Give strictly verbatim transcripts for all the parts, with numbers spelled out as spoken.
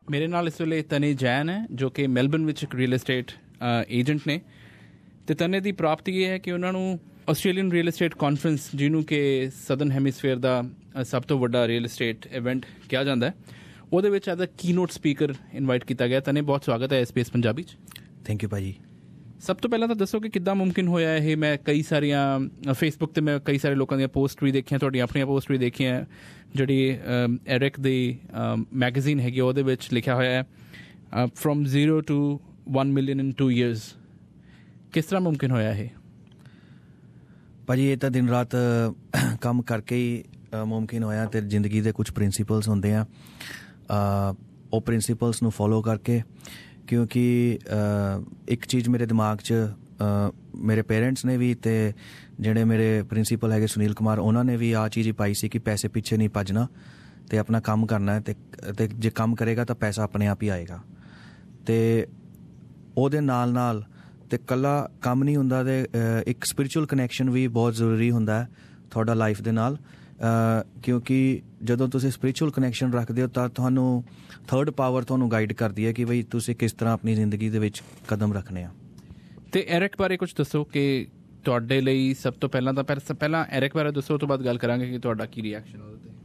ਮੇਰੇ ਨਾਲ ਇਸ ਵੇਲੇ ਤਨੇ ਜੈਨ ਹੈ ਜੋ ਕਿ ਮੈਲਬਨ ਵਿੱਚ ਇੱਕ ਰੀਅਲ estate ਏਜੰਟ ਨੇ, ਅਤੇ ਤਨੇ ਦੀ ਪ੍ਰਾਪਤੀ ਇਹ ਹੈ ਕਿ ਉਹਨਾਂ ਨੂੰ ਆਸਟ੍ਰੇਲੀਅਨ ਰੀਅਲ estate ਕਾਨਫਰੰਸ, ਜਿਹਨੂੰ ਕਿ ਸਦਰਨ ਹੈਮੀਸਫੇਅਰ ਦਾ ਸਭ ਤੋਂ ਵੱਡਾ ਰੀਅਲ estate ਇਵੈਂਟ ਕਿਹਾ ਜਾਂਦਾ ਹੈ, ਉਹਦੇ ਵਿੱਚ as a keynote speaker invite ਕੀਤਾ ਗਿਆ। ਤਨੇ ਬਹੁਤ ਸਵਾਗਤ ਹੈ ਐਸ ਪੀ ਐਸ ਪੰਜਾਬੀ 'ਚ। ਥੈਂਕ ਯੂ ਭਾਅ ਜੀ। ਸਭ ਤੋਂ ਪਹਿਲਾਂ ਤਾਂ ਦੱਸੋ ਕਿ ਕਿੱਦਾਂ ਮੁਮਕਿਨ ਹੋਇਆ ਇਹ। ਮੈਂ ਕਈ ਸਾਰੀਆਂ ਫੇਸਬੁੱਕ 'ਤੇ ਮੈਂ ਕਈ ਸਾਰੇ ਲੋਕਾਂ ਦੀਆਂ ਪੋਸਟ ਵੀ ਦੇਖੀਆਂ, ਤੁਹਾਡੀਆਂ ਆਪਣੀਆਂ ਪੋਸਟ ਵੀ ਦੇਖੀਆਂ, ਜਿਹੜੀ ਐਰਿਕ ਦੀ ਮੈਗਜ਼ੀਨ ਹੈਗੀ ਉਹਦੇ ਵਿੱਚ ਲਿਖਿਆ ਹੋਇਆ ਹੈ from zero to one million in two years. ਕਿਸ ਤਰ੍ਹਾਂ ਮੁਮਕਿਨ ਹੋਇਆ ਇਹ? ਭਾਅ ਜੀ ਇਹ ਤਾਂ ਦਿਨ ਰਾਤ ਕੰਮ ਕਰਕੇ ਹੀ ਮੁਮਕਿਨ ਹੋਇਆ, ਅਤੇ ਜ਼ਿੰਦਗੀ ਦੇ ਕੁਛ ਪ੍ਰਿੰਸੀਪਲਸ ਹੁੰਦੇ ਆ, ਉਹ ਪ੍ਰਿੰਸੀਪਲਸ ਨੂੰ ਫੋਲੋ ਕਰਕੇ। ਕਿਉਂਕਿ ਇੱਕ ਚੀਜ਼ ਮੇਰੇ ਦਿਮਾਗ 'ਚ ਮੇਰੇ ਪੇਰੈਂਟਸ ਨੇ ਵੀ ਅਤੇ ਜਿਹੜੇ ਮੇਰੇ ਪ੍ਰਿੰਸੀਪਲ ਹੈਗੇ ਸੁਨੀਲ ਕੁਮਾਰ, ਉਹਨਾਂ ਨੇ ਵੀ ਆਹ ਚੀਜ਼ ਹੀ ਪਾਈ ਸੀ ਕਿ ਪੈਸੇ ਪਿੱਛੇ ਨਹੀਂ ਭੱਜਣਾ ਅਤੇ ਆਪਣਾ ਕੰਮ ਕਰਨਾ ਹੈ, ਅਤੇ ਜੇ ਕੰਮ ਕਰੇਗਾ ਤਾਂ ਪੈਸਾ ਆਪਣੇ ਆਪ ਹੀ ਆਏਗਾ। ਅਤੇ ਉਹਦੇ ਨਾਲ ਨਾਲ ਅਤੇ ਇਕੱਲਾ ਕੰਮ ਨਹੀਂ ਹੁੰਦਾ, ਅਤੇ ਇੱਕ ਸਪਿਰਿਚੁਅਲ ਕਨੈਕਸ਼ਨ ਵੀ ਬਹੁਤ ਜ਼ਰੂਰੀ ਹੁੰਦਾ ਹੈ ਤੁਹਾਡਾ ਲਾਈਫ ਦੇ ਨਾਲ, ਕਿਉਂਕਿ ਜਦੋਂ ਤੁਸੀਂ ਸਪਿਰਿਚੁਅਲ ਕਨੈਕਸ਼ਨ ਰੱਖਦੇ ਹੋ ਤਾਂ ਤੁਹਾਨੂੰ ਥਰਡ ਪਾਵਰ ਤੁਹਾਨੂੰ ਗਾਈਡ ਕਰਦੀ ਹੈ ਕਿ ਬਈ ਤੁਸੀਂ ਕਿਸ ਤਰ੍ਹਾਂ ਆਪਣੀ ਜ਼ਿੰਦਗੀ ਦੇ ਵਿੱਚ ਕਦਮ ਰੱਖਣੇ ਆ। ਅਤੇ ਐਰਿਕ ਬਾਰੇ ਕੁਛ ਦੱਸੋ ਕਿ ਤੁਹਾਡੇ ਲਈ ਸਭ ਤੋਂ ਪਹਿਲਾਂ ਤਾਂ ਪਹਿਲਾਂ ਐਰਿਕ ਬਾਰੇ ਦੱਸੋ, ਉਸ ਤੋਂ ਬਾਅਦ ਗੱਲ ਕਰਾਂਗੇ ਕਿ ਤੁਹਾਡਾ ਕੀ ਰਿਐਕਸ਼ਨ ਉਹਦੇ 'ਤੇ।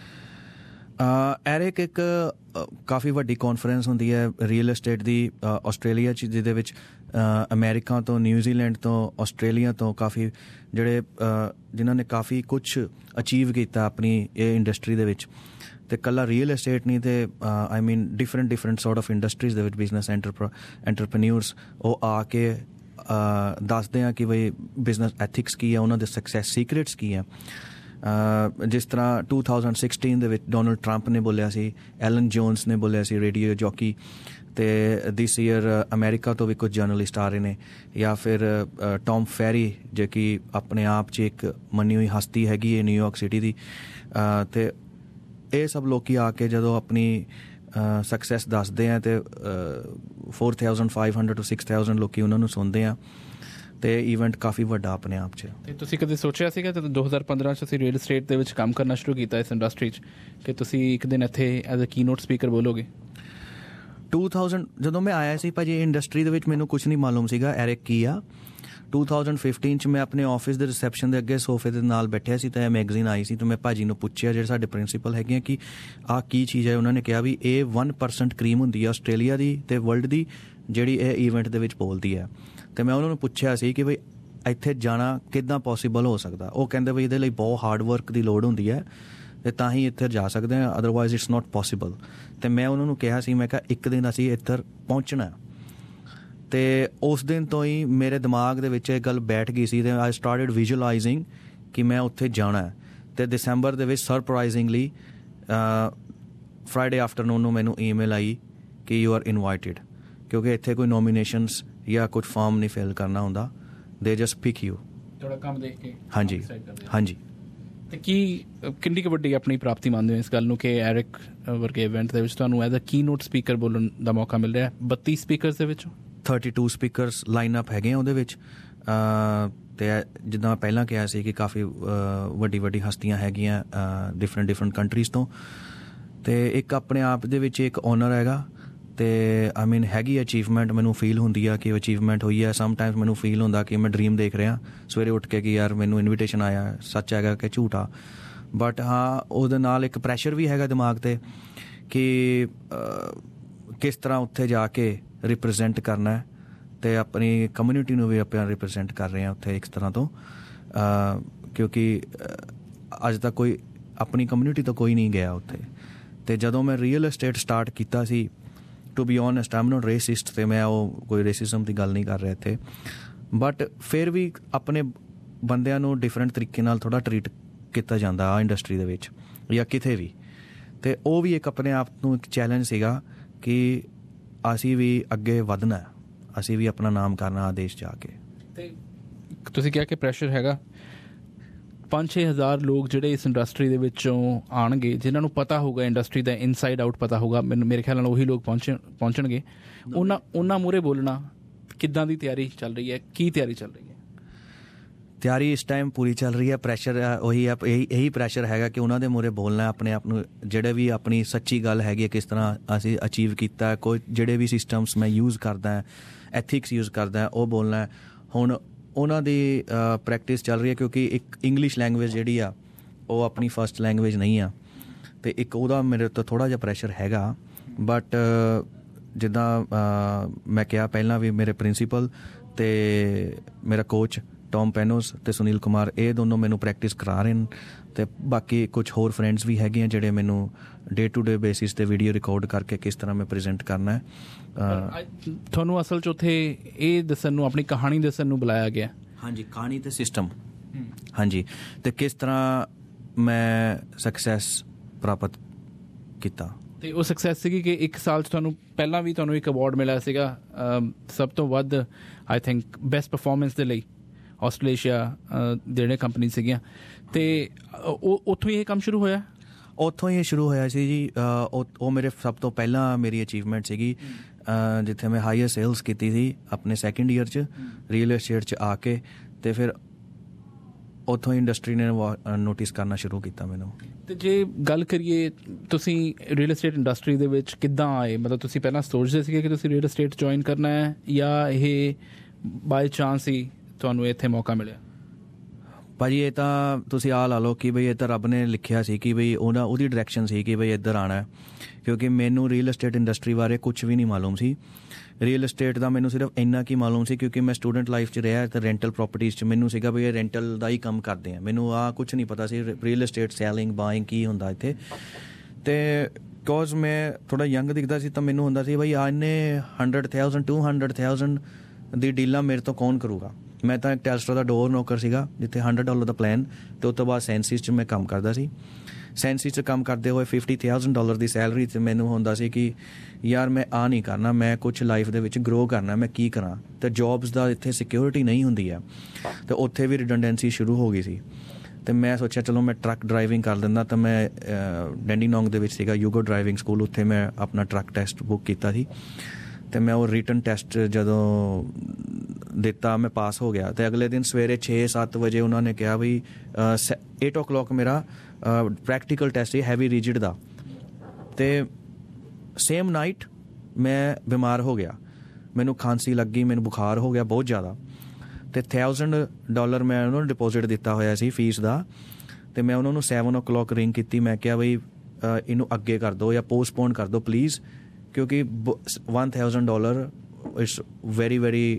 ਐਰਿਕ ਇੱਕ ਕਾਫੀ ਵੱਡੀ ਕਾਨਫਰੰਸ ਹੁੰਦੀ ਹੈ ਰੀਅਲ estate ਦੀ ਆਸਟ੍ਰੇਲੀਆ 'ਚ, ਜਿਹਦੇ ਵਿੱਚ ਅਮੈਰੀਕਾ ਤੋਂ, ਨਿਊਜ਼ੀਲੈਂਡ ਤੋਂ, ਆਸਟ੍ਰੇਲੀਆ ਤੋਂ ਕਾਫੀ ਜਿਹੜੇ ਜਿਨ੍ਹਾਂ ਨੇ ਕਾਫੀ ਕੁਛ ਅਚੀਵ ਕੀਤਾ ਆਪਣੀ ਇਹ ਇੰਡਸਟਰੀ ਦੇ ਵਿੱਚ। ਅਤੇ ਇਕੱਲਾ ਰੀਅਲ estate ਨਹੀਂ, ਅਤੇ I mean different different sort of industries ਦੇ ਵਿੱਚ ਬਿਜ਼ਨਸ ਐਂਟਰਪਰ ਐਂਟਰਪ੍ਰੈਨਿਓਰਸ ਉਹ ਆ ਕੇ ਦੱਸਦੇ ਆ ਕਿ ਬਈ ਬਿਜ਼ਨਸ ਐਥਿਕਸ ਕੀ ਹੈ, ਉਹਨਾਂ ਦੇ ਸਕਸੈਸ ਸੀਕਰੇਟਸ ਕੀ ਹੈ। ਜਿਸ ਤਰ੍ਹਾਂ ਟੂ ਥਾਊਜ਼ੈਂਡ ਸਿਕਸਟੀਨ ਦੇ ਵਿੱਚ ਡੋਨਲਡ ਟਰੰਪ ਨੇ ਬੋਲਿਆ ਸੀ, ਐਲਨ ਜੋਨਸ ਨੇ ਬੋਲਿਆ ਸੀ, ਰੇਡੀਓ ਜੌਕੀ, ਅਤੇ ਦਿਸ ਈਅਰ ਅਮੈਰੀਕਾ ਤੋਂ ਵੀ ਕੁਝ ਜਰਨਲਿਸਟ ਆ ਰਹੇ ਨੇ, ਜਾਂ ਫਿਰ ਟੌਮ ਫੈਰੀ ਜੋ ਕਿ ਆਪਣੇ ਆਪ 'ਚ ਇੱਕ ਮੰਨੀ ਹੋਈ ਹਸਤੀ ਹੈਗੀ ਹੈ ਨਿਊਯਾਰਕ ਸਿਟੀ ਦੀ। ਅਤੇ ਇਹ ਸਭ ਲੋਕ ਆ ਕੇ ਜਦੋਂ ਆਪਣੀ ਸਕਸੈਸ ਦੱਸਦੇ ਆ, ਅਤੇ four thousand five hundred to six thousand ਲੋਕ ਉਹਨਾਂ ਨੂੰ ਸੁਣਦੇ ਆ, ਅਤੇ ਈਵੈਂਟ ਕਾਫੀ ਵੱਡਾ ਆਪਣੇ ਆਪ 'ਚ। ਅਤੇ ਤੁਸੀਂ ਕਦੇ ਸੋਚਿਆ ਸੀਗਾ ਜਦੋਂ ਦੋ ਹਜ਼ਾਰ ਪੰਦਰਾਂ 'ਚ ਤੁਸੀਂ ਰੀਅਲ estate ਦੇ ਵਿੱਚ ਕੰਮ ਕਰਨਾ ਸ਼ੁਰੂ ਕੀਤਾ ਇਸ ਇੰਡਸਟਰੀ 'ਚ, ਕਿ ਤੁਸੀਂ ਇੱਕ ਦਿਨ ਇੱਥੇ as a keynote speaker ਬੋਲੋਗੇ? ਟੂ ਥਾਊਜ਼ੈਂਡ ਜਦੋਂ ਮੈਂ ਆਇਆ ਸੀ ਭਾਅ ਜੀ ਇੰਡਸਟਰੀ ਦੇ ਵਿੱਚ, ਮੈਨੂੰ ਕੁਛ ਨਹੀਂ ਮਾਲੂਮ ਸੀਗਾ ਐਰਿਕ ਕੀ ਆ। ਟੂ ਥਾਊਜ਼ੈਂਡ ਫਿਫਟੀਨ 'ਚ ਮੈਂ ਆਪਣੇ ਆਫਿਸ ਦੇ ਰਿਸੈਪਸ਼ਨ ਦੇ ਅੱਗੇ ਸੋਫੇ ਦੇ ਨਾਲ ਬੈਠਿਆ ਸੀ, ਤਾਂ ਇਹ ਮੈਗਜ਼ੀਨ ਆਈ ਸੀ, ਤਾਂ ਮੈਂ ਭਾਜੀ ਨੂੰ ਪੁੱਛਿਆ ਜਿਹੜੇ ਸਾਡੇ ਪ੍ਰਿੰਸੀਪਲ ਹੈਗੇ ਆ ਕਿ ਆਹ ਕੀ ਚੀਜ਼ ਹੈ। ਉਹਨਾਂ ਨੇ ਕਿਹਾ ਵੀ ਇਹ ਵਨ ਪਰਸੈਂਟ ਕਰੀਮ ਹੁੰਦੀ ਹੈ ਆਸਟ੍ਰੇਲੀਆ ਦੀ ਅਤੇ ਵਰਲਡ ਦੀ, ਜਿਹੜੀ ਇਹ ਈਵੈਂਟ ਦੇ ਵਿੱਚ ਬੋਲਦੀ ਹੈ। ਅਤੇ ਮੈਂ ਉਹਨਾਂ ਨੂੰ ਪੁੱਛਿਆ ਸੀ ਕਿ ਬਈ ਇੱਥੇ ਜਾਣਾ ਕਿੱਦਾਂ ਪੋਸੀਬਲ ਹੋ ਸਕਦਾ। ਉਹ ਕਹਿੰਦੇ ਬਈ ਇਹਦੇ ਲਈ ਬਹੁਤ ਹਾਰਡ ਵਰਕ ਦੀ ਲੋੜ ਹੁੰਦੀ ਹੈ, ਅਤੇ ਤਾਂ ਹੀ ਇੱਥੇ ਜਾ ਸਕਦੇ ਹਾਂ, ਅਦਰਵਾਈਜ਼ ਇਟਸ ਨੋਟ ਪੋਸੀਬਲ। ਅਤੇ ਮੈਂ ਉਹਨਾਂ ਨੂੰ ਕਿਹਾ ਸੀ, ਮੈਂ ਕਿਹਾ ਇੱਕ ਦਿਨ ਅਸੀਂ ਇੱਧਰ ਪਹੁੰਚਣਾ। ਅਤੇ ਉਸ ਦਿਨ ਤੋਂ ਹੀ ਮੇਰੇ ਦਿਮਾਗ ਦੇ ਵਿੱਚ ਇਹ ਗੱਲ ਬੈਠ ਗਈ ਸੀ, ਅਤੇ ਆਈ ਸਟਾਰਟਡ ਵਿਜ਼ੂਅਲਾਈਜ਼ਿੰਗ ਕਿ ਮੈਂ ਉੱਥੇ ਜਾਣਾ। ਅਤੇ ਦਸੰਬਰ ਦੇ ਵਿੱਚ ਸਰਪ੍ਰਾਈਜ਼ਿੰਗਲੀ ਫਰਾਈਡੇ ਆਫਟਰਨੂਨ ਨੂੰ ਮੈਨੂੰ ਈਮੇਲ ਆਈ ਕਿ ਯੂ ਆਰ ਇਨਵਾਈਟਿਡ, ਕਿਉਂਕਿ ਇੱਥੇ ਕੋਈ ਨੋਮੀਨੇਸ਼ਨਸ ਜਾਂ ਕੁਝ ਫਾਰਮ ਨਹੀਂ ਫਿਲ ਕਰਨਾ ਹੁੰਦਾ, ਦੇ ਜਸਟ ਪਿਕ ਯੂ, ਤੁਹਾਡਾ ਕੰਮ ਦੇਖ ਕੇ। ਹਾਂਜੀ ਹਾਂਜੀ। ਅਤੇ ਕੀ ਕਿੰਨੀ ਕੁ ਵੱਡੀ ਆਪਣੀ ਪ੍ਰਾਪਤੀ ਮੰਨਦੇ ਹੋ ਇਸ ਗੱਲ ਨੂੰ ਕਿ ਐਰਿਕ ਵਰਗੇ ਇਵੈਂਟ ਦੇ ਵਿੱਚ ਤੁਹਾਨੂੰ as a keynote speaker ਬੋਲਣ ਦਾ ਮੌਕਾ ਮਿਲ ਰਿਹਾ? ਬੱਤੀ ਸਪੀਕਰਸ ਦੇ ਵਿੱਚੋਂ thirty two speakers line up ਹੈਗੇ ਆ ਉਹਦੇ ਵਿੱਚ। ਅਤੇ ਜਿੱਦਾਂ ਮੈਂ ਪਹਿਲਾਂ ਕਿਹਾ ਸੀ ਕਿ ਕਾਫੀ ਵੱਡੀ ਵੱਡੀ ਹਸਤੀਆਂ ਹੈਗੀਆਂ ਡਿਫਰੈਂਟ ਡਿਫਰੈਂਟ ਕੰਟਰੀਜ਼ ਤੋਂ, ਅਤੇ ਇੱਕ ਆਪਣੇ ਆਪ ਦੇ ਵਿੱਚ ਇੱਕ ਓਨਰ ਹੈਗਾ। ਅਤੇ ਆਈ ਮੀਨ ਹੈਗੀ ਅਚੀਵਮੈਂਟ, ਮੈਨੂੰ ਫੀਲ ਹੁੰਦੀ ਆ ਕਿ ਅਚੀਵਮੈਂਟ ਹੋਈ ਹੈ। ਸਮਟਾਈਮਸ ਮੈਨੂੰ ਫੀਲ ਹੁੰਦਾ ਕਿ ਮੈਂ ਡਰੀਮ ਦੇਖ ਰਿਹਾ ਸਵੇਰੇ ਉੱਠ ਕੇ ਕਿ ਯਾਰ ਮੈਨੂੰ ਇਨਵੀਟੇਸ਼ਨ ਆਇਆ, ਸੱਚ ਹੈਗਾ ਕਿ ਝੂਠਾ। ਬਟ ਹਾਂ ਉਹਦੇ ਨਾਲ ਇੱਕ ਪ੍ਰੈਸ਼ਰ ਵੀ ਹੈਗਾ ਦਿਮਾਗ 'ਤੇ ਕਿ ਕਿਸ ਤਰ੍ਹਾਂ ਉੱਥੇ ਜਾ ਕੇ ਰਿਪਰੈਜ਼ੈਂਟ ਕਰਨਾ, ਅਤੇ ਆਪਣੀ ਕਮਿਊਨਿਟੀ ਨੂੰ ਵੀ ਆਪਾਂ ਰਿਪਰੈਜ਼ੈਂਟ ਕਰ ਰਹੇ ਹਾਂ ਉੱਥੇ ਇੱਕ ਤਰ੍ਹਾਂ ਤੋਂ, ਕਿਉਂਕਿ ਅੱਜ ਤੱਕ ਕੋਈ ਆਪਣੀ ਕਮਿਊਨਿਟੀ ਤੋਂ ਕੋਈ ਨਹੀਂ ਗਿਆ ਉੱਥੇ। ਅਤੇ ਜਦੋਂ ਮੈਂ ਰੀਅਲ estate ਸਟਾਰਟ ਕੀਤਾ ਸੀ, to be honest I am not racist, ਅਤੇ ਮੈਂ ਉਹ ਕੋਈ ਰੇਸਿਜ਼ਮ ਦੀ ਗੱਲ ਨਹੀਂ ਕਰ ਰਿਹਾ ਇੱਥੇ, ਬਟ ਫਿਰ ਵੀ ਆਪਣੇ ਬੰਦਿਆਂ ਨੂੰ ਡਿਫਰੈਂਟ ਤਰੀਕੇ ਨਾਲ ਥੋੜ੍ਹਾ ਟਰੀਟ ਕੀਤਾ ਜਾਂਦਾ ਆ ਇੰਡਸਟਰੀ ਦੇ ਵਿੱਚ ਜਾਂ ਕਿਤੇ ਵੀ। ਅਤੇ ਉਹ ਵੀ ਇੱਕ ਆਪਣੇ ਆਪ ਨੂੰ ਇੱਕ ਚੈਲੰਜ ਸੀਗਾ ਕਿ ਅਸੀਂ ਵੀ ਅੱਗੇ ਵਧਣਾ, ਅਸੀਂ ਵੀ ਆਪਣਾ ਨਾਮ ਕਰਨਾ ਦੇਸ਼ ਜਾ ਕੇ। ਅਤੇ ਤੁਸੀਂ ਕਿਹਾ ਕਿ ਪ੍ਰੈਸ਼ਰ ਹੈਗਾ, ਪੰਜ ਛੇ ਹਜ਼ਾਰ ਲੋਕ ਜਿਹੜੇ ਇਸ ਇੰਡਸਟਰੀ ਦੇ ਵਿੱਚੋਂ ਆਉਣਗੇ, ਜਿਨ੍ਹਾਂ ਨੂੰ ਪਤਾ ਹੋਊਗਾ ਇੰਡਸਟਰੀ ਦਾ ਇਨਸਾਈਡ ਆਊਟ ਪਤਾ ਹੋਊਗਾ, ਮੈਨੂੰ ਮੇਰੇ ਖਿਆਲ ਨਾਲ ਉਹੀ ਲੋਕ ਪਹੁੰਚ ਪਹੁੰਚਣਗੇ ਉਹਨਾਂ ਉਹਨਾਂ ਮੂਹਰੇ ਬੋਲਣਾ ਕਿੱਦਾਂ ਦੀ ਤਿਆਰੀ ਚੱਲ ਰਹੀ ਹੈ? ਕੀ ਤਿਆਰੀ ਚੱਲ ਰਹੀ ਹੈ? ਤਿਆਰੀ ਇਸ ਟਾਈਮ ਪੂਰੀ ਚੱਲ ਰਹੀ ਹੈ। ਪ੍ਰੈਸ਼ਰ ਉਹੀ ਹੈ, ਇਹੀ ਇਹੀ ਪ੍ਰੈਸ਼ਰ ਹੈਗਾ ਕਿ ਉਹਨਾਂ ਦੇ ਮੂਹਰੇ ਬੋਲਣਾ, ਆਪਣੇ ਆਪ ਨੂੰ ਜਿਹੜੇ ਵੀ ਆਪਣੀ ਸੱਚੀ ਗੱਲ ਹੈਗੀ ਹੈ ਕਿਸ ਤਰ੍ਹਾਂ ਅਸੀਂ ਅਚੀਵ ਕੀਤਾ, ਕੋਈ ਜਿਹੜੇ ਵੀ ਸਿਸਟਮਸ ਮੈਂ ਯੂਜ਼ ਕਰਦਾ, ਐਥਿਕਸ ਯੂਜ਼ ਕਰਦਾ, ਉਹ ਬੋਲਣਾ। ਹੁਣ ਉਹਨਾਂ ਦੀ ਪ੍ਰੈਕਟਿਸ ਚੱਲ ਰਹੀ ਹੈ ਕਿਉਂਕਿ ਇੱਕ ਇੰਗਲਿਸ਼ ਲੈਂਗੁਏਜ ਜਿਹੜੀ ਆ ਉਹ ਆਪਣੀ ਫਸਟ ਲੈਂਗੁਏਜ ਨਹੀਂ ਆ, ਅਤੇ ਇੱਕ ਉਹਦਾ ਮੇਰੇ ਤੋਂ ਥੋੜ੍ਹਾ ਜਿਹਾ ਪ੍ਰੈਸ਼ਰ ਹੈਗਾ। ਬਟ ਜਿੱਦਾਂ ਮੈਂ ਕਿਹਾ ਪਹਿਲਾਂ ਵੀ, ਮੇਰੇ ਪ੍ਰਿੰਸੀਪਲ ਅਤੇ ਮੇਰਾ ਕੋਚ ਟੋਮ ਪੈਨੋਸ ਅਤੇ ਸੁਨੀਲ ਕੁਮਾਰ, ਇਹ ਦੋਨੋਂ ਮੈਨੂੰ ਪ੍ਰੈਕਟਿਸ ਕਰਾ ਰਹੇ ਨੇ, ਅਤੇ ਬਾਕੀ ਕੁਛ ਹੋਰ ਫਰੈਂਡਸ ਵੀ ਹੈਗੇ ਆ ਜਿਹੜੇ ਮੈਨੂੰ ਡੇ ਟੂ ਡੇ ਬੇਸਿਸ 'ਤੇ ਵੀਡੀਓ ਰਿਕਾਰਡ ਕਰਕੇ ਕਿਸ ਤਰ੍ਹਾਂ ਮੈਂ ਪ੍ਰੈਜੈਂਟ ਕਰਨਾ ਹੈ। ਤੁਹਾਨੂੰ ਅਸਲ 'ਚ ਉੱਥੇ ਇਹ ਦੱਸਣ ਨੂੰ, ਆਪਣੀ ਕਹਾਣੀ ਦੱਸਣ ਨੂੰ ਬੁਲਾਇਆ ਗਿਆ? ਹਾਂਜੀ, ਕਹਾਣੀ ਅਤੇ ਸਿਸਟਮ। ਹਾਂਜੀ, ਅਤੇ ਕਿਸ ਤਰ੍ਹਾਂ ਮੈਂ ਸਕਸੈਸ ਪ੍ਰਾਪਤ ਕੀਤਾ। ਅਤੇ ਉਹ ਸਕਸੈਸ ਸੀਗੀ ਕਿ ਇੱਕ ਸਾਲ 'ਚ ਤੁਹਾਨੂੰ ਪਹਿਲਾਂ ਵੀ ਤੁਹਾਨੂੰ ਇੱਕ ਅਵਾਰਡ ਮਿਲਿਆ ਸੀਗਾ ਸਭ ਤੋਂ ਵੱਧ, ਆਈ ਥਿੰਕ ਬੈਸਟ ਪਰਫੋਰਮੈਂਸ ਦੇ ਲਈ, ਆਸਟ੍ਰੇਲੀਆ ਜਿਹੜੇ ਕੰਪਨੀ ਸੀਗੀਆਂ, ਅਤੇ ਉਹ ਉੱਥੋਂ ਹੀ ਇਹ ਕੰਮ ਸ਼ੁਰੂ ਹੋਇਆ? ਉੱਥੋਂ ਹੀ ਸ਼ੁਰੂ ਹੋਇਆ ਸੀ ਜੀ। ਉਹ ਮੇਰੇ ਸਭ ਤੋਂ ਪਹਿਲਾਂ ਮੇਰੀ ਅਚੀਵਮੈਂਟ ਸੀਗੀ, ਜਿੱਥੇ ਮੈਂ ਹਾਈਅਰ ਸੇਲਸ ਕੀਤੀ ਸੀ ਆਪਣੇ ਸੈਕਿੰਡ ਈਅਰ 'ਚ ਰੀਅਲ ਏਸਟੇਟ 'ਚ ਆ ਕੇ, ਅਤੇ ਫਿਰ ਉੱਥੋਂ ਹੀ ਇੰਡਸਟਰੀ ਨੇ ਨੋਟਿਸ ਕਰਨਾ ਸ਼ੁਰੂ ਕੀਤਾ ਮੈਨੂੰ। ਅਤੇ ਜੇ ਗੱਲ ਕਰੀਏ, ਤੁਸੀਂ ਰੀਅਲ ਏਸਟੇਟ ਇੰਡਸਟਰੀ ਦੇ ਵਿੱਚ ਕਿੱਦਾਂ ਆਏ? ਮਤਲਬ ਤੁਸੀਂ ਪਹਿਲਾਂ ਸੋਚਦੇ ਸੀਗੇ ਕਿ ਤੁਸੀਂ ਰੀਅਲ ਏਸਟੇਟ ਜੁਆਇਨ ਕਰਨਾ ਹੈ, ਜਾਂ ਇਹ ਬਾਈ ਚਾਂਸ ਹੀ ਤੁਹਾਨੂੰ ਇੱਥੇ ਮੌਕਾ ਮਿਲਿਆ? ਭਾਅ ਜੀ, ਇਹ ਤਾਂ ਤੁਸੀਂ ਆਹ ਲਾ ਲਓ ਕਿ ਬਈ ਇਹ ਤਾਂ ਰੱਬ ਨੇ ਲਿਖਿਆ ਸੀ ਕਿ ਬਈ ਉਹਨਾਂ ਉਹਦੀ ਡਾਇਰੈਕਸ਼ਨ ਸੀ ਕਿ ਬਈ ਇੱਧਰ ਆਉਣਾ, ਕਿਉਂਕਿ ਮੈਨੂੰ ਰੀਅਲ ਏਸਟੇਟ ਇੰਡਸਟਰੀ ਬਾਰੇ ਕੁਛ ਵੀ ਨਹੀਂ ਮਾਲੂਮ ਸੀ। ਰੀਅਲ ਏਸਟੇਟ ਦਾ ਮੈਨੂੰ ਸਿਰਫ ਇੰਨਾ ਕੀ ਮਾਲੂਮ ਸੀ ਕਿਉਂਕਿ ਮੈਂ ਸਟੂਡੈਂਟ ਲਾਈਫ 'ਚ ਰਿਹਾ, ਅਤੇ ਰੈਂਟਲ ਪ੍ਰੋਪਰਟੀਜ਼ 'ਚ ਮੈਨੂੰ ਸੀਗਾ ਵੀ ਇਹ ਰੈਂਟਲ ਦਾ ਹੀ ਕੰਮ ਕਰਦੇ ਆ, ਮੈਨੂੰ ਆਹ ਕੁਛ ਨਹੀਂ ਪਤਾ ਸੀ ਰੀਅਲ ਏਸਟੇਟ ਸੈਲਿੰਗ ਬਾਇੰਗ ਕੀ ਹੁੰਦਾ ਇੱਥੇ। ਅਤੇ ਬਿਕੋਜ਼ ਮੈਂ ਥੋੜ੍ਹਾ ਯੰਗ ਦਿਖਦਾ ਸੀ ਤਾਂ ਮੈਨੂੰ ਹੁੰਦਾ ਸੀ ਬਈ ਆ ਇੰਨੇ hundred thousand to hundred thousand ਦੀ ਡੀਲਾਂ ਮੇਰੇ ਤੋਂ ਕੌਣ ਕਰੂਗਾ। ਮੈਂ ਤਾਂ ਇੱਕ ਟੈਲਸਟਰਾ ਦਾ ਡੋਰ ਨੋਕਰ ਸੀਗਾ ਜਿੱਥੇ ਹੰਡਰਡ ਡਾਲਰ ਦਾ ਪਲਾਨ, ਅਤੇ ਉਸ ਤੋਂ ਬਾਅਦ ਸੈਂਸਿਸ 'ਚ ਮੈਂ ਕੰਮ ਕਰਦਾ ਸੀ। ਸੈਂਸਿਸ 'ਚ ਕੰਮ ਕਰਦੇ ਹੋਏ ਫਿਫਟੀ ਥਾਊਜ਼ੈਂਡ ਡਾਲਰ ਦੀ ਸੈਲਰੀ 'ਤੇ ਮੈਨੂੰ ਹੁੰਦਾ ਸੀ ਕਿ ਯਾਰ ਮੈਂ ਆ ਨਹੀਂ ਕਰਨਾ, ਮੈਂ ਕੁਛ ਲਾਈਫ ਦੇ ਵਿੱਚ ਗਰੋ ਕਰਨਾ, ਮੈਂ ਕੀ ਕਰਾਂ। ਅਤੇ ਜੋਬਸ ਦਾ ਇੱਥੇ ਸਿਕਿਉਰਿਟੀ ਨਹੀਂ ਹੁੰਦੀ ਹੈ, ਅਤੇ ਉੱਥੇ ਵੀ ਰਿਡੰਡੈਂਸੀ ਸ਼ੁਰੂ ਹੋ ਗਈ ਸੀ। ਅਤੇ ਮੈਂ ਸੋਚਿਆ ਚਲੋ ਮੈਂ ਟਰੱਕ ਡਰਾਈਵਿੰਗ ਕਰ ਦਿੰਦਾ, ਤਾਂ ਮੈਂ ਡੈਂਡੀਨੋਂਗ ਦੇ ਵਿੱਚ ਸੀਗਾ ਯੂਗੋ ਡਰਾਈਵਿੰਗ ਸਕੂਲ, ਉੱਥੇ ਮੈਂ ਆਪਣਾ ਟਰੱਕ ਟੈਸਟ ਬੁੱਕ ਕੀਤਾ ਸੀ, ਅਤੇ ਮੈਂ ਉਹ ਰਿਟਨ ਟੈਸਟ ਜਦੋਂ ਦਿੱਤਾ ਮੈਂ ਪਾਸ ਹੋ ਗਿਆ। ਅਤੇ ਅਗਲੇ ਦਿਨ ਸਵੇਰੇ ਛੇ ਸੱਤ ਵਜੇ ਉਹਨਾਂ ਨੇ ਕਿਹਾ ਵੀ ਏਟ ਓ ਕਲੋਕ ਮੇਰਾ ਪ੍ਰੈਕਟੀਕਲ ਟੈਸਟ ਸੀ ਹੈਵੀ ਰਿਜਿਡ ਦਾ, ਅਤੇ ਸੇਮ ਨਾਈਟ ਮੈਂ ਬਿਮਾਰ ਹੋ ਗਿਆ, ਮੈਨੂੰ ਖਾਂਸੀ ਲੱਗੀ, ਮੈਨੂੰ ਬੁਖਾਰ ਹੋ ਗਿਆ ਬਹੁਤ ਜ਼ਿਆਦਾ, ਅਤੇ ਥਾਊਜ਼ੈਂਡ ਡਾਲਰ ਮੈਂ ਉਹਨਾਂ ਨੂੰ ਡਿਪੋਜ਼ਿਟ ਦਿੱਤਾ ਹੋਇਆ ਸੀ ਫੀਸ ਦਾ, ਅਤੇ ਮੈਂ ਉਹਨਾਂ ਨੂੰ ਸੈਵਨ ਓ ਕਲੋਕ ਰਿੰਗ ਕੀਤੀ। ਮੈਂ ਕਿਹਾ ਬਈ ਇਹਨੂੰ ਅੱਗੇ ਕਰ ਦਿਓ ਜਾਂ ਪੋਸਟਪੋਨ ਕਰ ਦਿਓ ਪਲੀਜ਼, ਕਿਉਂਕਿ one thousand dollar it's very very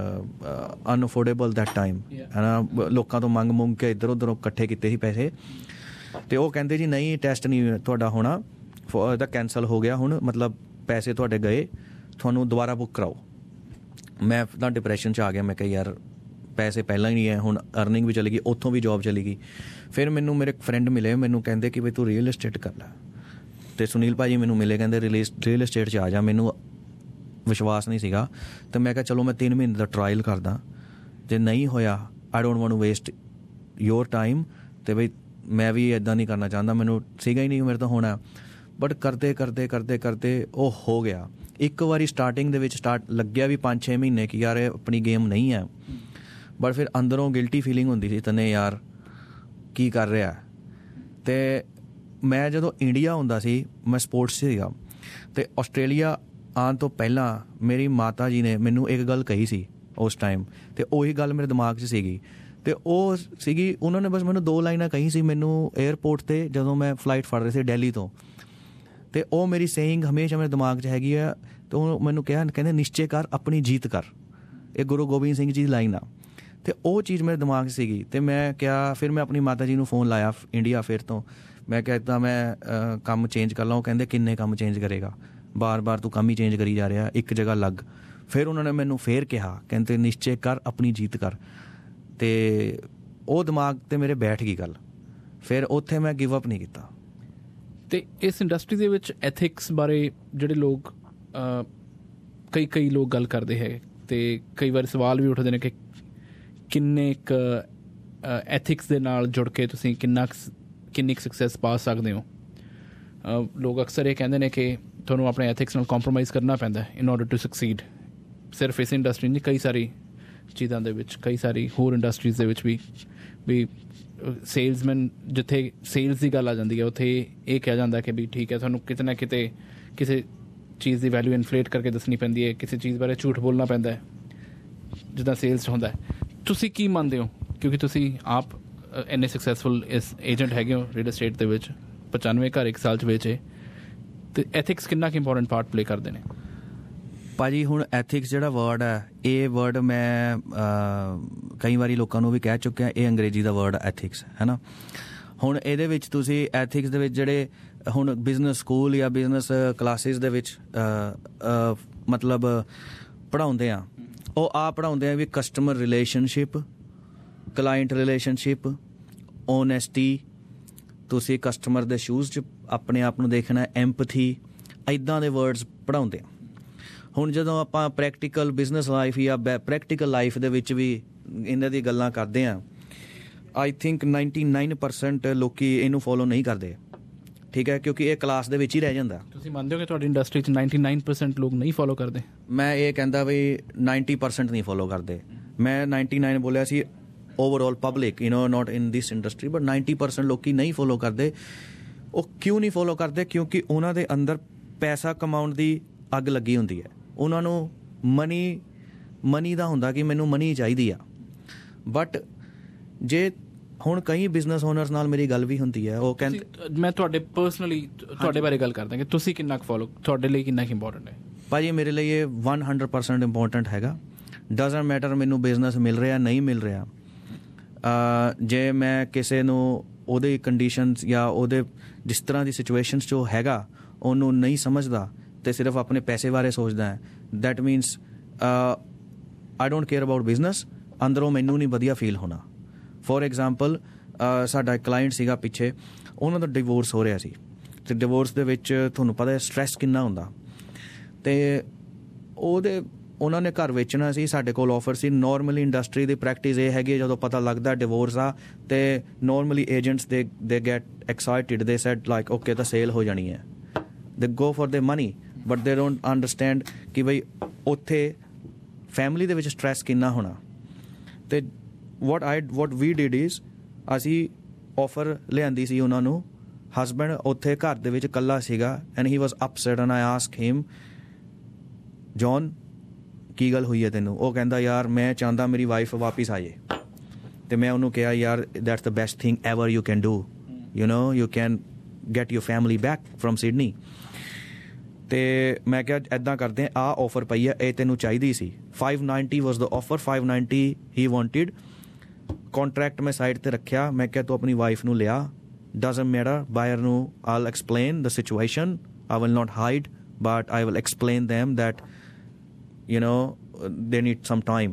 unaffordable that time, ਹੈ ਨਾ। ਲੋਕਾਂ ਤੋਂ ਮੰਗ ਮੰਗ ਕੇ ਇੱਧਰ ਉੱਧਰੋਂ ਇਕੱਠੇ ਕੀਤੇ ਸੀ ਪੈਸੇ, ਅਤੇ ਉਹ ਕਹਿੰਦੇ ਜੀ ਨਹੀਂ ਟੈਸਟ ਨਹੀਂ ਤੁਹਾਡਾ ਹੋਣਾ, ਇਹਦਾ ਕੈਂਸਲ ਹੋ ਗਿਆ ਹੁਣ, ਮਤਲਬ ਪੈਸੇ ਤੁਹਾਡੇ ਗਏ, ਤੁਹਾਨੂੰ ਦੁਬਾਰਾ ਬੁੱਕ ਕਰਾਓ। ਮੈਂ ਤਾਂ ਡਿਪਰੈਸ਼ਨ 'ਚ ਆ ਗਿਆ, ਮੈਂ ਕਿਹਾ ਯਾਰ ਪੈਸੇ ਪਹਿਲਾਂ ਹੀ ਨਹੀਂ ਹੈ, ਹੁਣ ਅਰਨਿੰਗ ਵੀ ਚਲੀ ਗਈ, ਉੱਥੋਂ ਵੀ ਜੋਬ ਚਲੀ ਗਈ। ਫਿਰ ਮੈਨੂੰ ਮੇਰੇ ਫਰੈਂਡ ਮਿਲੇ, ਮੈਨੂੰ ਕਹਿੰਦੇ ਕਿ ਬਈ ਤੂੰ ਰੀਅਲ ਏਸਟੇਟ ਕਰ ਲੈ, ਅਤੇ ਸੁਨੀਲ ਭਾਜੀ ਮੈਨੂੰ ਮਿਲੇ, ਕਹਿੰਦੇ ਰਿਲੀਜ਼ ਰੀਅਲ ਏਸਟੇਟ 'ਚ ਆ ਜਾ। ਮੈਨੂੰ ਵਿਸ਼ਵਾਸ ਨਹੀਂ ਸੀਗਾ, ਅਤੇ ਮੈਂ ਕਿਹਾ ਚਲੋ ਮੈਂ ਤਿੰਨ ਮਹੀਨੇ ਦਾ ਟਰਾਇਲ ਕਰਦਾ, ਜੇ ਨਹੀਂ ਹੋਇਆ I don't want to waste your time, ਅਤੇ ਬਈ ਮੈਂ ਵੀ ਇੱਦਾਂ ਨਹੀਂ ਕਰਨਾ ਚਾਹੁੰਦਾ, ਮੈਨੂੰ ਸੀਗਾ ਹੀ ਨਹੀਂ ਮੇਰੇ ਤੋਂ ਹੋਣਾ। ਬਟ ਕਰਦੇ ਕਰਦੇ ਕਰਦੇ ਕਰਦੇ ਉਹ ਹੋ ਗਿਆ। ਇੱਕ ਵਾਰੀ ਸਟਾਰਟਿੰਗ ਦੇ ਵਿੱਚ ਸਟਾਰਟ ਲੱਗਿਆ ਵੀ ਪੰਜ ਛੇ ਮਹੀਨੇ ਕਿ ਯਾਰ ਇਹ ਆਪਣੀ ਗੇਮ ਨਹੀਂ ਹੈ, ਬਟ ਫਿਰ ਅੰਦਰੋਂ ਗਿਲਟੀ ਫੀਲਿੰਗ ਹੁੰਦੀ ਸੀ ਤਨੇ ਯਾਰ ਕੀ ਕਰ ਰਿਹਾ। ਅਤੇ ਮੈਂ ਜਦੋਂ ਇੰਡੀਆ ਹੁੰਦਾ ਸੀ ਮੈਂ ਸਪੋਰਟਸ 'ਚ ਸੀਗਾ, ਅਤੇ ਆਸਟ੍ਰੇਲੀਆ ਆਉਣ ਤੋਂ ਪਹਿਲਾਂ ਮੇਰੀ ਮਾਤਾ ਜੀ ਨੇ ਮੈਨੂੰ ਇੱਕ ਗੱਲ ਕਹੀ ਸੀ ਉਸ ਟਾਈਮ, ਅਤੇ ਉਹੀ ਗੱਲ ਮੇਰੇ ਦਿਮਾਗ 'ਚ ਸੀਗੀ, ਅਤੇ ਉਹ ਸੀਗੀ ਉਹਨਾਂ ਨੇ ਬਸ ਮੈਨੂੰ ਦੋ ਲਾਈਨਾਂ ਕਹੀ ਸੀ ਮੈਨੂੰ ਏਅਰਪੋਰਟ 'ਤੇ ਜਦੋਂ ਮੈਂ ਫਲਾਈਟ ਫੜ ਰਹੀ ਸੀ ਦਿੱਲੀ ਤੋਂ, ਅਤੇ ਉਹ ਮੇਰੀ ਸੇਇੰਗ ਹਮੇਸ਼ਾ ਮੇਰੇ ਦਿਮਾਗ 'ਚ ਹੈਗੀ ਆ। ਅਤੇ ਉਹ ਮੈਨੂੰ ਕਿਹਾ ਕਹਿੰਦੇ ਨਿਸ਼ਚੇ ਕਰ ਆਪਣੀ ਜੀਤ ਕਰ, ਇਹ ਗੁਰੂ ਗੋਬਿੰਦ ਸਿੰਘ ਜੀ ਦੀ ਲਾਈਨ ਆ, ਅਤੇ ਉਹ ਚੀਜ਼ ਮੇਰੇ ਦਿਮਾਗ 'ਚ ਸੀਗੀ। ਅਤੇ ਮੈਂ ਕਿਹਾ ਫਿਰ ਮੈਂ ਆਪਣੀ ਮਾਤਾ ਜੀ ਨੂੰ ਫੋਨ ਲਾਇਆ ਇੰਡੀਆ ਫਿਰ ਤੋਂ, ਮੈਂ ਕਿਹਾ ਇੱਦਾਂ ਮੈਂ ਕੰਮ ਚੇਂਜ ਕਰ ਲਾਂ। ਉਹ ਕਹਿੰਦੇ ਕਿੰਨੇ ਕੰਮ ਚੇਂਜ ਕਰੇਗਾ, ਬਾਰ ਬਾਰ ਤੂੰ ਕੰਮ ਹੀ ਚੇਂਜ ਕਰੀ ਜਾ ਰਿਹਾ, ਇੱਕ ਜਗ੍ਹਾ ਲੱਗ। ਫਿਰ ਉਹਨਾਂ ਨੇ ਮੈਨੂੰ ਫੇਰ ਕਿਹਾ ਕਹਿੰਦੇ ਨਿਸ਼ਚੇ ਕਰ ਆਪਣੀ ਜੀਤ ਕਰ, ਅਤੇ ਉਹ ਦਿਮਾਗ 'ਤੇ ਮੇਰੇ ਬੈਠ ਗਈ ਗੱਲ। ਫਿਰ ਉੱਥੇ ਮੈਂ ਗਿਵ ਅਪ ਨਹੀਂ ਕੀਤਾ। ਅਤੇ ਇਸ ਇੰਡਸਟਰੀ ਦੇ ਵਿੱਚ ਐਥਿਕਸ ਬਾਰੇ ਜਿਹੜੇ ਲੋਕ ਕਈ ਕਈ ਲੋਕ ਗੱਲ ਕਰਦੇ ਹੈ, ਅਤੇ ਕਈ ਵਾਰ ਸਵਾਲ ਵੀ ਉੱਠਦੇ ਨੇ ਕਿ ਕਿੰਨੇ ਕੁ ਐਥਿਕਸ ਦੇ ਨਾਲ ਜੁੜ ਕੇ ਤੁਸੀਂ ਕਿੰਨਾ ਕਿੰਨੀ ਕੁ ਸਕਸੈਸ ਪਾ ਸਕਦੇ ਹੋ। ਲੋਕ ਅਕਸਰ ਇਹ ਕਹਿੰਦੇ ਨੇ ਕਿ ਤੁਹਾਨੂੰ ਆਪਣੇ ਐਥਿਕਸ ਨਾਲ ਕੰਪਰੋਮਾਈਜ਼ ਕਰਨਾ ਪੈਂਦਾ ਇਨ ਆਰਡਰ ਟੂ ਸਕਸੀਡ। ਸਿਰਫ ਇਸ ਇੰਡਸਟਰੀ ਨਹੀਂ, ਕਈ ਸਾਰੀ ਚੀਜ਼ਾਂ ਦੇ ਵਿੱਚ, ਕਈ ਸਾਰੀ ਹੋਰ ਇੰਡਸਟਰੀਜ਼ ਦੇ ਵਿੱਚ ਵੀ ਵੀ ਸੇਲਸਮੈਨ ਜਿੱਥੇ ਸੇਲਸ ਦੀ ਗੱਲ ਆ ਜਾਂਦੀ ਹੈ ਉੱਥੇ ਇਹ ਕਿਹਾ ਜਾਂਦਾ ਕਿ ਵੀ ਠੀਕ ਹੈ ਤੁਹਾਨੂੰ ਕਿਤੇ ਨਾ ਕਿਤੇ ਕਿਸੇ ਚੀਜ਼ ਦੀ ਵੈਲਿਊ ਇਨਫਲੇਟ ਕਰਕੇ ਦੱਸਣੀ ਪੈਂਦੀ ਹੈ, ਕਿਸੇ ਚੀਜ਼ ਬਾਰੇ ਝੂਠ ਬੋਲਣਾ ਪੈਂਦਾ ਹੈ ਜਿੱਦਾਂ ਸੇਲਸ 'ਚ ਹੁੰਦਾ ਹੈ। ਤੁਸੀਂ ਕੀ ਮੰਨਦੇ ਹੋ, ਕਿਉਂਕਿ ਤੁਸੀਂ ਆਪ ਇੰਨੇ ਸਕਸੈਸਫੁਲ ਇਸ ਏਜੰਟ ਹੈਗੇ ਹੋ ਰੀਅਲ ਅਸਟੇਟ ਦੇ ਵਿੱਚ, ਪਚਾਨਵੇਂ ਘਰ ਇੱਕ ਸਾਲ 'ਚ ਵੇਚੇ, ਅਤੇ ਐਥਿਕਸ ਕਿੰਨਾ ਕੁ ਇੰਪੋਰਟੈਂਟ ਪਾਰਟ ਪਲੇ ਕਰਦੇ ਨੇ? ਭਾਜੀ ਹੁਣ ਐਥਿਕਸ ਜਿਹੜਾ ਵਰਡ ਹੈ, ਇਹ ਵਰਡ ਮੈਂ ਕਈ ਵਾਰੀ ਲੋਕਾਂ ਨੂੰ ਵੀ ਕਹਿ ਚੁੱਕਿਆ, ਇਹ ਅੰਗਰੇਜ਼ੀ ਦਾ ਵਰਡ ਐਥਿਕਸ ਹੈ ਨਾ। ਹੁਣ ਇਹਦੇ ਵਿੱਚ ਤੁਸੀਂ ਐਥਿਕਸ ਦੇ ਵਿੱਚ ਜਿਹੜੇ ਹੁਣ ਬਿਜ਼ਨਸ ਸਕੂਲ ਜਾਂ ਬਿਜ਼ਨਸ ਕਲਾਸਿਸ ਦੇ ਵਿੱਚ ਮਤਲਬ ਪੜ੍ਹਾਉਂਦੇ ਆ, ਉਹ ਆ ਪੜ੍ਹਾਉਂਦੇ ਆ ਵੀ customer relationship, client relationship, honesty, ਤੁਸੀਂ ਕਸਟਮਰ ਦੇ ਸ਼ੂਜ਼ 'ਚ ਆਪਣੇ ਆਪ ਨੂੰ ਦੇਖਣਾ, ਐਂਪਥੀ, ਇੱਦਾਂ ਦੇ ਵਰਡਸ ਪੜ੍ਹਾਉਂਦੇ ਆ। ਹੁਣ ਜਦੋਂ ਆਪਾਂ ਪ੍ਰੈਕਟੀਕਲ ਬਿਜ਼ਨਸ ਲਾਈਫ ਜਾਂ ਪ੍ਰੈਕਟੀਕਲ ਲਾਈਫ ਦੇ ਵਿੱਚ ਵੀ ਇਹਨਾਂ ਦੀ ਗੱਲਾਂ ਕਰਦੇ ਹਾਂ, I think ninety nine percent ਲੋਕ ਇਹਨੂੰ ਫੋਲੋ ਨਹੀਂ ਕਰਦੇ, ਠੀਕ ਹੈ, ਕਿਉਂਕਿ ਇਹ ਕਲਾਸ ਦੇ ਵਿੱਚ ਹੀ ਰਹਿ ਜਾਂਦਾ। ਤੁਸੀਂ ਮੰਨਦੇ ਹੋ ਕਿ ਤੁਹਾਡੀ ਇੰਡਸਟਰੀ 'ਚ ਨਾਈਨਟੀ ਨਾਈਨ ਪਰਸੈਂਟ ਲੋਕ ਨਹੀਂ ਫੋਲੋ ਕਰਦੇ? ਮੈਂ ਇਹ ਕਹਿੰਦਾ ਵੀ ਨਾਈਨਟੀ ਪਰਸੈਂਟ ਨਹੀਂ ਫੋਲੋ ਕਰਦੇ। ਮੈਂ ਨਾਈਨਟੀ ਨਾਈਨ ਬੋਲਿਆ ਸੀ overall public, you know, not in this industry, but ninety percent ਲੋਕ ਨਹੀਂ ਫੋਲੋ ਕਰਦੇ। ਉਹ ਕਿਉਂ ਨਹੀਂ ਫੋਲੋ ਕਰਦੇ? ਕਿਉਂਕਿ ਉਹਨਾਂ ਦੇ ਅੰਦਰ ਪੈਸਾ ਕਮਾਉਣ ਦੀ ਅੱਗ ਲੱਗੀ ਹੁੰਦੀ ਹੈ। ਉਹਨਾਂ ਨੂੰ ਮਨੀ ਮਨੀ ਦਾ ਹੁੰਦਾ ਕਿ ਮੈਨੂੰ ਮਨੀ ਚਾਹੀਦੀ ਆ। ਬਟ ਜੇ ਹੁਣ ਕਈ ਬਿਜ਼ਨਸ ਓਨਰਸ ਨਾਲ ਮੇਰੀ ਗੱਲ ਵੀ ਹੁੰਦੀ ਹੈ, ਉਹ ਕਹਿੰਦੇ, ਮੈਂ ਤੁਹਾਡੇ ਪਰਸਨਲੀ ਤੁਹਾਡੇ ਬਾਰੇ ਗੱਲ ਕਰਦਾ ਕਿ ਤੁਸੀਂ ਕਿੰਨਾ ਕੁ ਫੋਲੋ, ਤੁਹਾਡੇ ਲਈ ਕਿੰਨਾ ਕੁ ਇੰਪੋਰਟੈਂਟ ਹੈ? ਭਾਜੀ ਮੇਰੇ ਲਈ ਇਹ ਵਨ ਹੰਡਰਡ ਪਰਸੈਂਟ ਇੰਪੋਰਟੈਂਟ ਹੈਗਾ। ਡਜ਼ਨਟ ਮੈਟਰ ਮੈਨੂੰ ਬਿਜ਼ਨਸ ਮਿਲ ਰਿਹਾ ਨਹੀਂ ਮਿਲ ਰਿਹਾ, ਜੇ ਮੈਂ ਕਿਸੇ ਨੂੰ ਉਹਦੇ ਕੰਡੀਸ਼ਨਸ ਜਾਂ ਉਹਦੇ ਜਿਸ ਤਰ੍ਹਾਂ ਦੀ ਸਿਚੁਏਸ਼ਨਸ 'ਚ ਉਹ ਹੈਗਾ ਉਹਨੂੰ ਨਹੀਂ ਸਮਝਦਾ ਅਤੇ ਸਿਰਫ ਆਪਣੇ ਪੈਸੇ ਬਾਰੇ ਸੋਚਦਾ ਹੈ, that means I don't care about business. ਅੰਦਰੋਂ ਮੈਨੂੰ ਨਹੀਂ ਵਧੀਆ ਫੀਲ ਹੋਣਾ। ਫੋਰ ਐਗਜ਼ਾਮਪਲ, ਸਾਡਾ ਇੱਕ ਕਲਾਇੰਟ ਸੀਗਾ ਪਿੱਛੇ, ਉਹਨਾਂ ਦਾ ਡਿਵੋਰਸ ਹੋ ਰਿਹਾ ਸੀ, ਅਤੇ ਡਿਵੋਰਸ ਦੇ ਵਿੱਚ ਤੁਹਾਨੂੰ ਪਤਾ ਹੈ ਸਟਰੈਸ ਕਿੰਨਾ ਹੁੰਦਾ, ਅਤੇ ਉਹਦੇ ਉਹਨਾਂ ਨੇ ਘਰ ਵੇਚਣਾ ਸੀ, ਸਾਡੇ ਕੋਲ ਆਫਰ ਸੀ। ਨੋਰਮਲੀ ਇੰਡਸਟਰੀ ਦੀ ਪ੍ਰੈਕਟਿਸ ਇਹ ਹੈਗੀ, ਜਦੋਂ ਪਤਾ ਲੱਗਦਾ ਡਿਵੋਰਸ ਆ ਅਤੇ normally agents they they get excited, they said like okay ਤਾਂ ਸੇਲ ਹੋ ਜਾਣੀ ਹੈ, they go for the money, but they don't understand ਕਿ ਬਈ ਉੱਥੇ ਫੈਮਿਲੀ ਦੇ ਵਿੱਚ ਸਟਰੈਸ ਕਿੰਨਾ ਹੋਣਾ। ਅਤੇ what I what we did is, ਅਸੀਂ ਆਫਰ ਲਿਆਂਦੀ ਸੀ ਉਹਨਾਂ ਨੂੰ। ਹਸਬੈਂਡ ਉੱਥੇ ਘਰ ਦੇ ਵਿੱਚ ਇਕੱਲਾ ਸੀਗਾ, and he was upset, and I ask him, John ਕੀ ਗੱਲ ਹੋਈ ਹੈ ਤੈਨੂੰ? ਉਹ ਕਹਿੰਦਾ ਯਾਰ ਮੈਂ ਚਾਹੁੰਦਾ ਮੇਰੀ ਵਾਈਫ ਵਾਪਿਸ ਆ ਜਾਏ। ਅਤੇ ਮੈਂ ਉਹਨੂੰ ਕਿਹਾ ਯਾਰ that's the best thing ever you can do, you know, you can get your family back from Sydney. ਅਤੇ ਮੈਂ ਕਿਹਾ ਇੱਦਾਂ ਕਰਦੇ, ਆਹ ਆਫਰ ਪਈ ਹੈ, ਇਹ ਤੈਨੂੰ ਚਾਹੀਦੀ ਸੀ। Five ninety was the offer, five ninety he wanted. Contract ਮੈਂ ਸਾਈਡ 'ਤੇ ਰੱਖਿਆ, ਮੈਂ ਕਿਹਾ ਤੂੰ ਆਪਣੀ ਵਾਈਫ ਨੂੰ ਲਿਆ, ਡਜ਼ਨਟ ਮੈਟਰ, ਬਾਇਰ ਨੂੰ all explain the situation, I will not hide, but I will explain them that you know they need some time.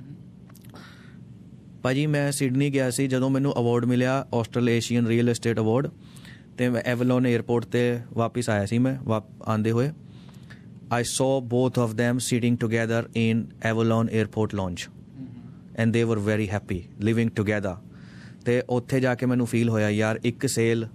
ਭਾਜੀ ਮੈਂ ਸਿਡਨੀ ਗਿਆ ਸੀ, ਜਦੋਂ ਮੈਨੂੰ ਅਵਾਰਡ ਮਿਲਿਆ ਆਸਟ੍ਰੇਲੇਸ਼ੀਅਨ ਰੀਅਲ ਏਸਟੇਟ ਅਵਾਰਡ, ਅਤੇ ਮੈਂ ਐਵਲੋਨ ਏਅਰਪੋਰਟ 'ਤੇ ਵਾਪਿਸ ਆਇਆ ਸੀ। ਮੈਂ ਵਾਪ ਆਉਂਦੇ ਹੋਏ I saw both of them sitting together in Avalon airport lounge, and they were very happy living together. ਅਤੇ ਉੱਥੇ ਜਾ ਕੇ ਮੈਨੂੰ ਫੀਲ ਹੋਇਆ ਯਾਰ ਇੱਕ ਸੇਲ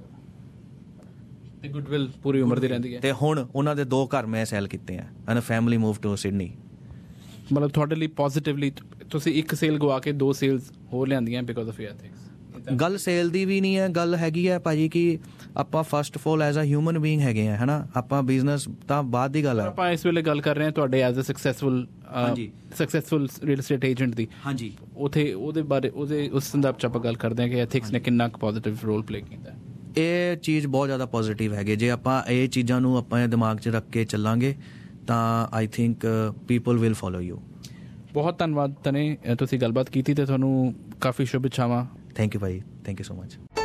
ਤੇ ਗੁੱਡਵਿਲ ਪੂਰੀ ਉਮਰ ਦੀ ਰਹਿੰਦੀ ਹੈ। ਅਤੇ ਹੁਣ ਉਹਨਾਂ ਦੇ ਦੋ ਘਰ ਮੈਂ ਸੈਲ ਕੀਤੇ ਆ, and family move to Sydney. ਮਤਲਬ ਤੁਹਾਡੇ ਲਈ ਪੋਜ਼ੀਟਿਵਲੀ ਤੁਸੀਂ ਇੱਕ ਸੇਲ ਗਵਾ ਕੇ ਦੋ ਸੇਲਸ ਹੋਰ ਲਿਆਂਦੀਆਂ ਬਿਕੋਜ਼ ਆਫ ਯੂਰ ਐਥਿਕਸ? ਗੱਲ ਸੇਲ ਦੀ ਵੀ ਨਹੀਂ ਹੈ, ਗੱਲ ਹੈਗੀ ਹੈ ਭਾਜੀ ਕਿ ਆਪਾਂ first of all as a human being ਹੈਗੇ ਆ, ਹੈ ਨਾ। ਆਪਾਂ ਬਿਜ਼ਨਸ ਤਾਂ ਬਾਅਦ ਦੀ ਗੱਲ ਹੈ। ਆਪਾਂ ਇਸ ਵੇਲੇ ਗੱਲ ਕਰ ਰਹੇ ਹਾਂ ਤੁਹਾਡੇ as a successful successful real estate agent ਦੀ। ਹਾਂਜੀ, ਉੱਥੇ ਉਹਦੇ ਬਾਰੇ ਉਹਦੇ ਉਸ ਸੰਦਰਭ 'ਚ ਆਪਾਂ ਗੱਲ ਕਰਦੇ ਹਾਂ ਕਿ ਐਥਿਕਸ ਨੇ ਕਿੰਨਾ ਕੁ ਪੋਜ਼ੀਟਿਵ ਰੋਲ ਪਲੇ ਕੀਤਾ। ਇਹ ਚੀਜ਼ ਬਹੁਤ ਜ਼ਿਆਦਾ ਪੋਜ਼ੀਟਿਵ ਹੈਗੀ। ਜੇ ਆਪਾਂ ਇਹ ਚੀਜ਼ਾਂ ਨੂੰ ਆਪਣੇ ਦਿਮਾਗ 'ਚ ਰੱਖ ਕੇ ਚੱਲਾਂਗੇ ਤਾਂ I think people will follow you. ਬਹੁਤ ਧੰਨਵਾਦ ਤਨੇ, ਤੁਸੀਂ ਗੱਲਬਾਤ ਕੀਤੀ ਅਤੇ ਤੁਹਾਨੂੰ ਕਾਫੀ ਸ਼ੁਭ ਇੱਛਾਵਾਂ। ਥੈਂਕ ਯੂ ਭਾਈ, ਥੈਂਕ ਯੂ ਸੋ ਮਚ।